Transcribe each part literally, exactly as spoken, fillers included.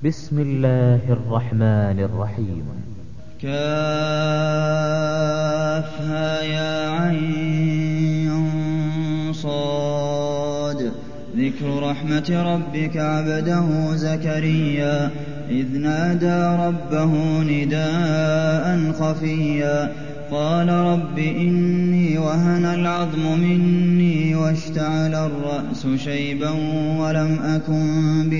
بسم الله الرحمن الرحيم. كافها يا عين صاد. ذكر رحمة ربك عبده زكريا إذ نادى ربه نداء خفيا قال رب إني وهن العظم مني واشتعل الرأس شيبا ولم أكن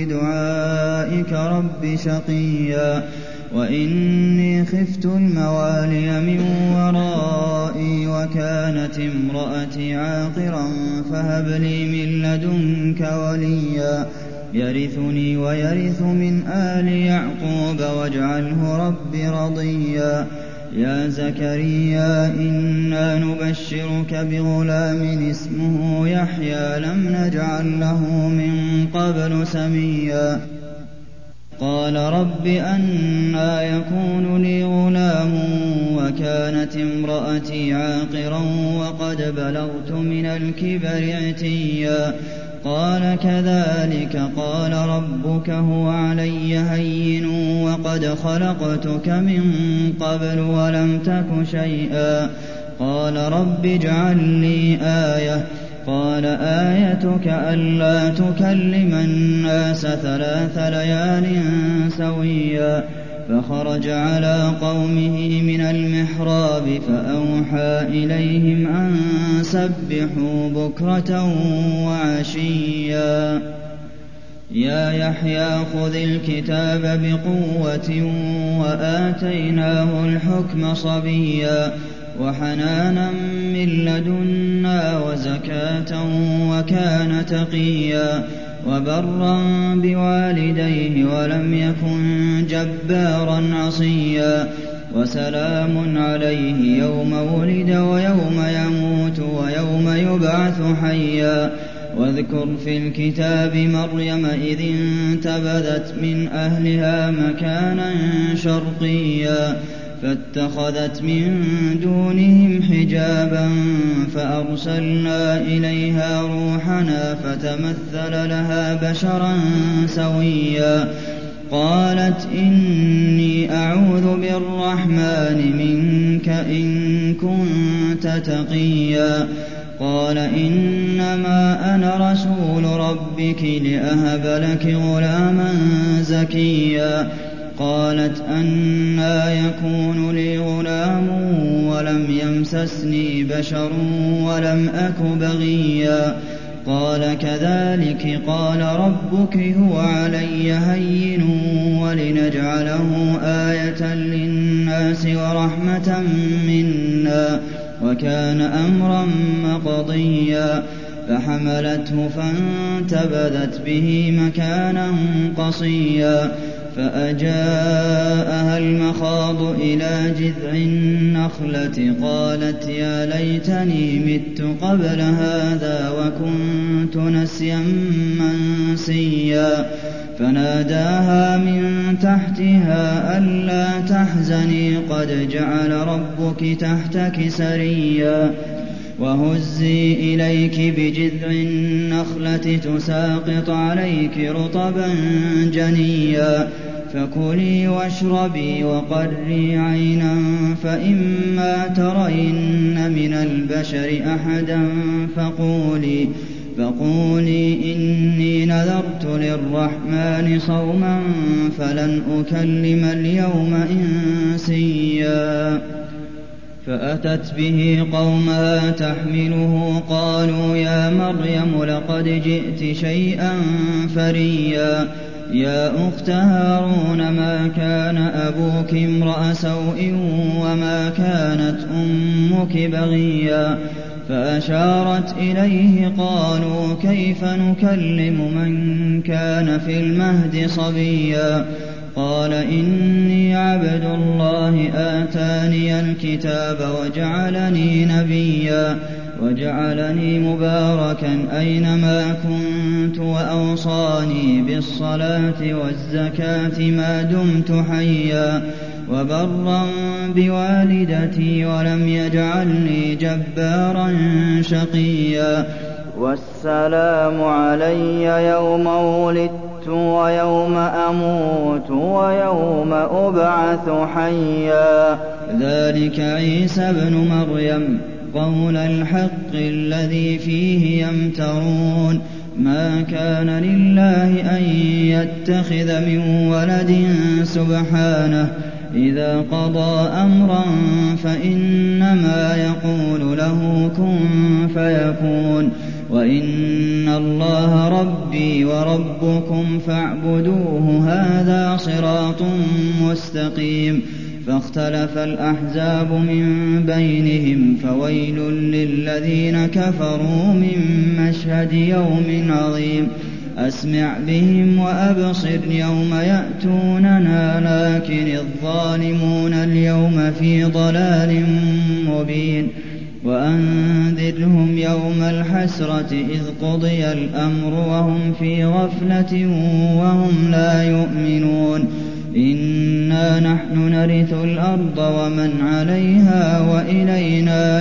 بدعائك رب شقيا وإني خفت الموالي من ورائي وكانت امرأتي عاقرا فهب لي من لدنك وليا يرثني ويرث من آل يعقوب واجعله رب رضيا يا زكريا إنا نبشرك بغلام اسمه يحيى لم نجعل له من قبل سميا قال رب أنى يكون لي غلام وكانت امرأتي عاقرا وقد بلغت من الكبر عتيا قال كذلك قال ربك هو علي هين وقد خلقتك من قبل ولم تك شيئا قال رب اجعل لي آية قال آيتك ألا تكلم الناس ثلاث ليال سويا فخرج على قومه من المحراب فأوحى إليهم أن سبحوا بكرة وعشيا يا يحيى خذ الكتاب بقوة وآتيناه الحكم صبيا وحنانا من لدنا وزكاة وكان تقيا وبرا بوالديه ولم يكن جبارا عصيا وسلام عليه يوم ولد ويوم يموت ويوم يبعث حيا واذكر في الكتاب مريم إذ انتبذت من أهلها مكانا شرقيا فاتخذت من دونهم حجابا فأرسلنا إليها روحنا فتمثل لها بشرا سويا قالت إني أعوذ بالرحمن منك إن كنت تقيا قال إنما أنا رسول ربك لأهب لك غلاما زكيا قالت أنى يكون لي غلام ولم يمسسني بشر ولم أك بغيا قال كذلك قال ربك هو علي هين ولنجعله آية للناس ورحمة منا وكان أمرا مقضيا فحملته فانتبذت به مكانا قصيا فأجاءها المخاض إلى جذع النخلة قالت يا ليتني مت قبل هذا وكنت نسيا منسيا فناداها من تحتها ألا تحزني قد جعل ربك تحتك سريا وهزي إليك بجذع النخلة تساقط عليك رطبا جنيا فكلي واشربي وقري عينا فإما ترين من البشر أحدا فقولي فقولي إني نذرت للرحمن صوما فلن أكلم اليوم إنسيا فأتت به قومها تحمله قالوا يا مريم لقد جئت شيئا فريا يا أخت هارون ما كان أبوك امرأ سوء وما كانت أمك بغيا فأشارت إليه قالوا كيف نكلم من كان في المهد صبيا قال إني عبد الله آتاني الكتاب وجعلني نبيا وجعلني مباركا أينما كنت وأوصاني بالصلاة والزكاة ما دمت حيا وبرا بوالدتي ولم يجعلني جبارا شقيا والسلام علي يوم ولدت ولدت ويوم أموت ويوم أبعث حيا ذلك عيسى ابن مريم قول الحق الذي فيه يمترون ما كان لله أن يتخذ من ولد سبحانه إذا قضى أمرا فإنما يقول له كن فيكون وإن الله ربي وربكم فاعبدوه هذا صراط مستقيم فاختلف الأحزاب من بينهم فويل للذين كفروا من مشهد يوم عظيم أسمع بهم وأبصر يوم يأتوننا لكن الظالمون اليوم في ضلال مبين وأنذرهم يوم الحسرة إذ قضي الأمر وهم في غفلة وهم لا يؤمنون إنا نحن نرث الأرض ومن عليها وإلينا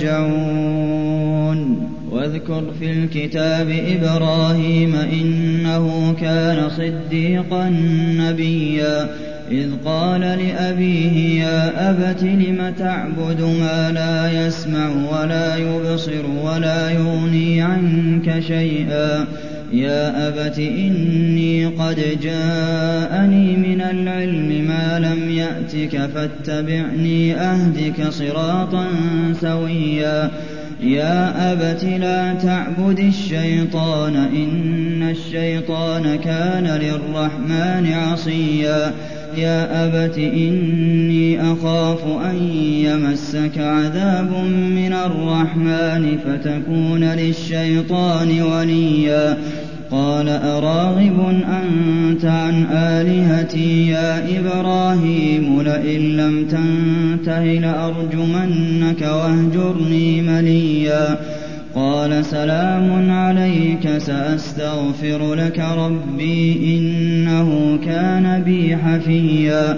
يرجعون واذكر في الكتاب إبراهيم إنه كان صديقا نبيا إذ قال لأبيه يا أبت لم تعبد ما لا يسمع ولا يبصر ولا يغني عنك شيئا يا أبت إني قد جاءني من العلم ما لم يأتك فاتبعني أهدك صراطا سويا يا أبت لا تعبد الشيطان إن الشيطان كان للرحمن عصيا يا أبت إني أخاف أن يمسك عذاب من الرحمن فتكون للشيطان وليا قال أراغب أنت عن آلهتي يا إبراهيم لئن لم تنته لأرجمنك واهجرني مليا قال سلام عليك سأستغفر لك ربي إنه كان بي حفيا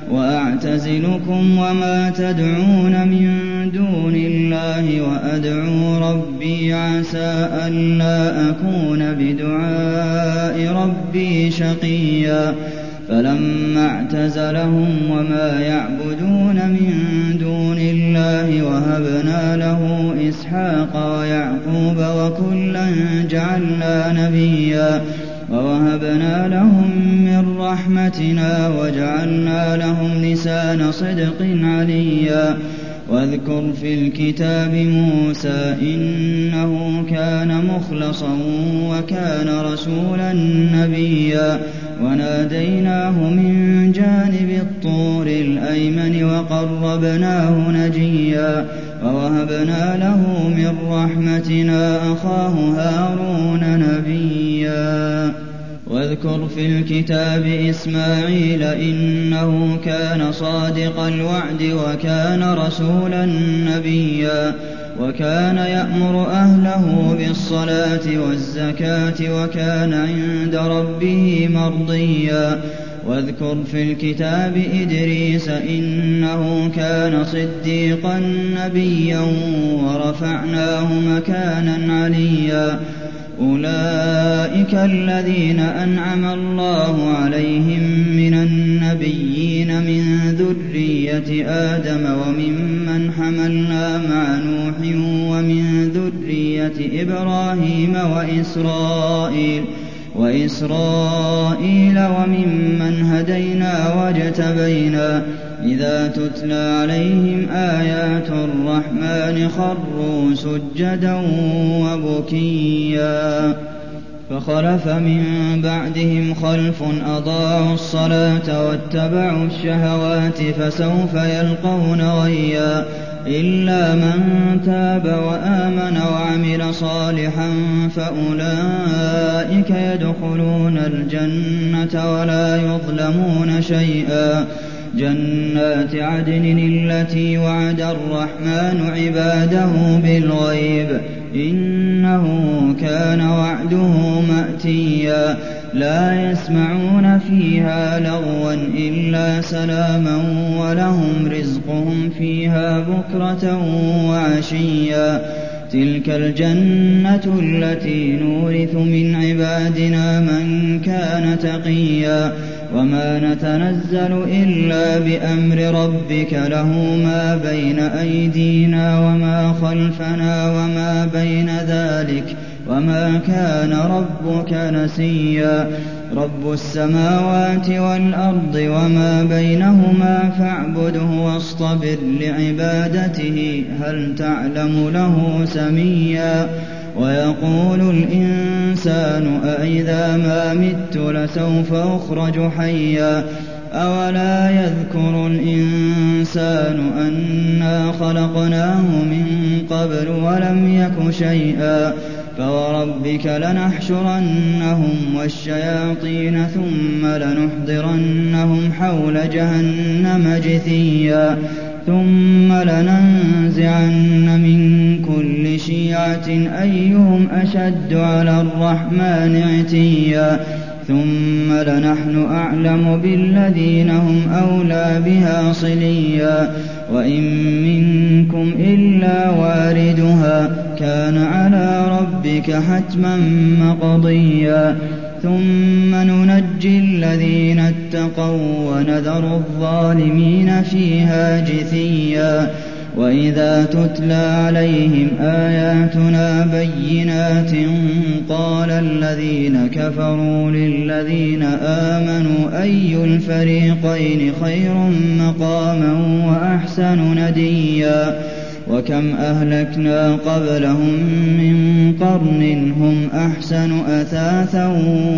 وأعتزلكم وما تدعون من دون الله وأدعو ربي عسى ألا أكون بدعاء ربي شقيا فلما اعتزلهم وما يعبدون من دون الله وهبنا له إسحاق ويعقوب وكلا جعلنا نبيا ووهبنا لهم من رحمتنا وجعلنا لهم لسان صدق عليا واذكر في الكتاب موسى إنه كان مخلصا وكان رسولا نبيا وناديناه من جانب الطور الأيمن وقربناه نجيا ووهبنا له من رحمتنا أخاه هارون نبيا واذكر في الكتاب إسماعيل إنه كان صادق الوعد وكان رسولا نبيا وكان يأمر أهله بالصلاة والزكاة وكان عند ربه مرضيا واذكر في الكتاب إدريس إنه كان صديقا نبيا ورفعناه مكانا عليا أولئك الذين أنعم الله عليهم من النبيين من ذرية آدم وممن حملنا مع نوح ومن ذرية إبراهيم وإسرائيل وإسرائيل وممن هدينا واجتبينا إذا تتلى عليهم آيات الرحمن خروا سجدا وبكيا فخلف من بعدهم خلف أضاعوا الصلاة واتبعوا الشهوات فسوف يلقون غيا إلا من تاب وآمن وعمل صالحا فأولئك يدخلون الجنة ولا يظلمون شيئا جنات عدن التي وعد الرحمن عباده بالغيب إنه كان وعده مأتيا لا يسمعون فيها لغوا إلا سلاما ولهم رزقهم فيها بكرة وعشيا تِلْكَ الْجَنَّةُ الَّتِي نُورِثُ مِنْ عِبَادِنَا مَن كَانَ تَقِيًّا وَمَا نَتَنَزَّلُ إِلَّا بِأَمْرِ رَبِّكَ لَهُ مَا بَيْنَ أَيْدِينَا وَمَا خَلْفَنَا وَمَا بَيْنَ ذَٰلِكَ وَمَا كَانَ رَبُّكَ نَسِيًّا رَبُّ السَّمَاوَاتِ وَالْأَرْضِ وَمَا بَيْنَهُمَا فَاعْبُدْهُ وَاصْطَبِرْ لِعِبَادَتِهِ هَلْ تَعْلَمُ لَهُ سَمِيًّا وَيَقُولُ الْإِنسَانُ أَإِذَا مَا مِتُّ لَسَوْفَ أُخْرَجُ حَيًّا أَوَلَا يَذْكُرُ الْإِنسَانُ أَنَّا خَلَقْنَاهُ مِن قَبْلُ وَلَمْ يَكُ شَيْئًا فَوَرَبِّكَ لَنَحْشُرَنَّهُمْ وَالشَّيَاطِينَ ثُمَّ لَنُحْضِرَنَّهُمْ حَوْلَ جَهَنَّمَ جِثِيًّا ثُمَّ لَنَنزِعَنَّ مِن كُلِّ شِيعَةٍ أَيُّهُمْ أَشَدُّ عَلَى الرَّحْمَٰنِ عِتِيًّا ثُمَّ لَنَحْنُ أَعْلَمُ بِالَّذِينَ هُمْ أَوْلَىٰ بِهَا صِلِيًّا وَإِن مِّنكُمْ إِلَّا وَارِدُهَا كَانَ عَلَىٰ رَبِّكَ حَتْمًا مَّقْضِيًّا ثُمَّ نُنَجِّي الَّذِينَ اتَّقَوا وَّنَذَرُ الظَّالِمِينَ فِيهَا جِثِيًّا وَإِذَا تُتْلَىٰ عَلَيْهِمْ آيَاتُنَا بَيِّنَاتٍ قَالَ الَّذِينَ كَفَرُوا لِلَّذِينَ آمَنُوا أَيُّ الْفَرِيقَيْنِ خَيْرٌ مَّقَامًا وَأَحْسَنُ نَدِيًّا وَكَمْ أَهْلَكْنَا قَبْلَهُم مِّن قَرْنٍ هُمْ أَحْسَنُ أَثَاثًا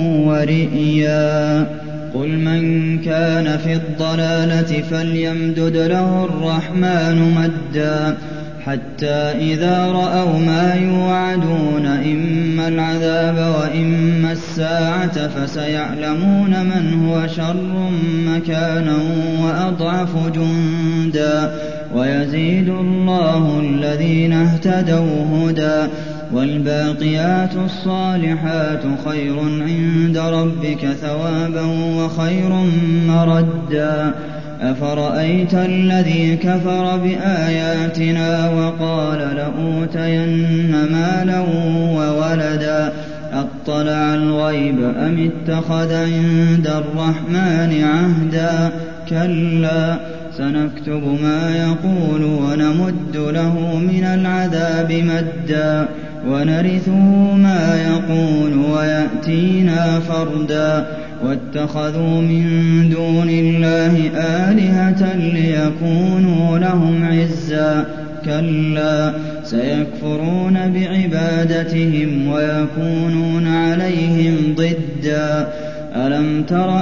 وَرِئْيًا قُلْ مَن كَانَ فِي الضَّلَالَةِ فَلْيَمْدُدْ لَهُ الرَّحْمَٰنُ مَدًّا حَتَّىٰ إِذَا رَأَوْا مَا يُوعَدُونَ إِمَّا الْعَذَابَ وَإِمَّا السَّاعَةَ فَسَيَعْلَمُونَ مَنْ هُوَ شَرٌّ مَّكَانًا وَأَضْعَفُ جُندًا وَيَزِيدُ اللَّهُ الَّذِينَ اهْتَدَوْا هُدًى وَالْبَاقِيَاتُ الصَّالِحَاتُ خَيْرٌ عِندَ رَبِّكَ ثَوَابًا وَخَيْرٌ مَّرَدًّا أَفَرَأَيْتَ الَّذِي كَفَرَ بِآيَاتِنَا وَقَالَ لَأُوتَيَنَّ مَالًا وَوَلَدًا أَطَّلَعَ الْغَيْبَ أَمِ اتَّخَذَ عِندَ الرَّحْمَٰنِ عَهْدًا كَلَّا سَنَكْتُبُ مَا يَقُولُ وَنَمُدُّ لَهُ مِنَ الْعَذَابِ مَدًّا وَنَرِثُهُ مَا يَقُولُ وَيَأْتِينَا فَرْدًا وَاتَّخَذُوا مِن دُونِ اللَّهِ آلِهَةً لِّيَكُونُوا لَهُمْ عِزًّا كَلَّا سَيَكْفُرُونَ بِعِبَادَتِهِمْ وَيَكُونُونَ عَلَيْهِمْ ضِدًّا أَلَمْ تَرَ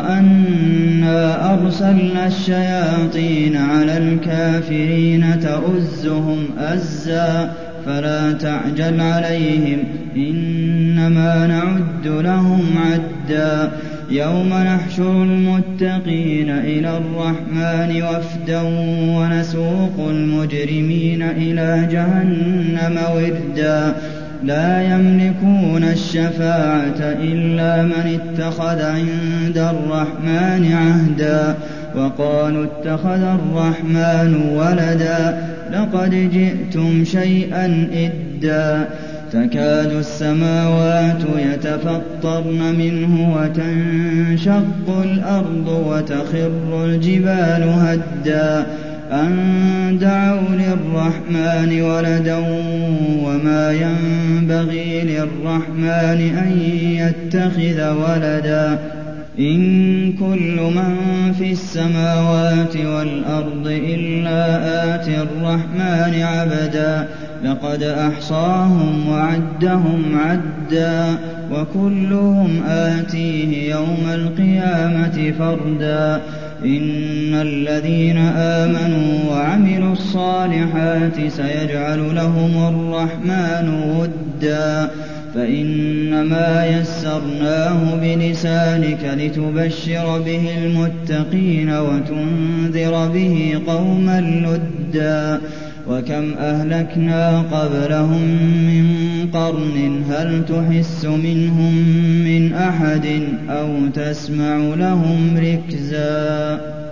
أَنَّا أَرْسَلْنَا الشَّيَاطِينَ عَلَى الْكَافِرِينَ تَؤُزُّهُمْ أَزًّا فَلَا تَعْجَلْ عَلَيْهِمْ إِنَّمَا نَعُدُّ لَهُمْ عَدًّا يَوْمَ نَحْشُرُ الْمُتَّقِينَ إِلَى الرَّحْمَٰنِ وَفْدًا وَنَسُوقُ الْمُجْرِمِينَ إِلَىٰ جَهَنَّمَ وِرْدًا لَّا يَمْلِكُونَ الشَّفَاعَةَ إِلَّا مَنِ اتَّخَذَ عِندَ الرَّحْمَٰنِ عَهْدًا وَقَالُوا اتَّخَذَ الرَّحْمَٰنُ وَلَدًا لَّقَدْ جِئْتُمْ شَيْئًا إِدًّا تَكَادُ السَّمَاوَاتُ يَتَفَطَّرْنَ مِنْهُ وَتَنشَقُّ الْأَرْضُ وَتَخِرُّ الْجِبَالُ هَدًّا أَن دَعَوْا لِلرَّحْمَٰنِ وَلَدًا وَمَا يَنبَغِي لِلرَّحْمَٰنِ أَن يَتَّخِذَ وَلَدًا إِن كُلُّ مَن فِي السَّمَاوَاتِ وَالْأَرْضِ إِلَّا آتِي الرَّحْمَٰنِ عَبْدًا لَّقَدْ أَحْصَاهُمْ وَعَدَّهُمْ عَدًّا وَكُلُّهُمْ آتِيهِ يَوْمَ الْقِيَامَةِ فَرْدًا إِنَّ الَّذِينَ آمَنُوا وَعَمِلُوا الصَّالِحَاتِ سَيَجْعَلُ لَهُمُ الرَّحْمَٰنُ وُدًّا فَإِنَّمَا يَسَّرْنَاهُ بِلِسَانِكَ لِتُبَشِّرَ بِهِ الْمُتَّقِينَ وَتُنذِرَ بِهِ قَوْمًا لُّدًّا وَكَمْ أَهْلَكْنَا قَبْلَهُم مِّن قَرْنٍ هَلْ تُحِسُّ مِنْهُم مِّنْ أَحَدٍ أَوْ تَسْمَعُ لَهُمْ رِكْزًا